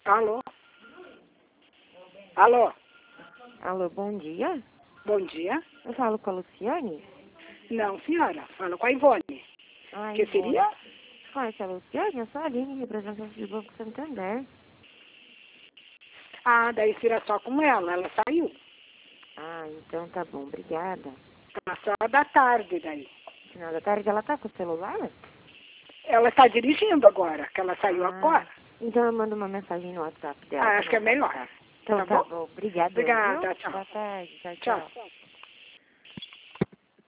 Alô? Alô? Alô, bom dia. Bom dia. Eu falo com a Luciane? Não, senhora. Fala com a Ivone. Ah, Que seria? Conhece a Luciane? Eu sou a Aline, representante do Banco Santander. Ah, daí será só com ela. Ela saiu. Ah, então tá bom, obrigada. Tá só da tarde daí. Final da tarde ela tá com o celular? Ela está dirigindo agora, que ela saiu agora. Então eu mando uma mensagem no WhatsApp dela. Ah, acho que é melhor. Então Tá tá bom? bom, obrigada. Obrigada, Viu? tchau. Boa tarde, tchau, Tchau. tchau.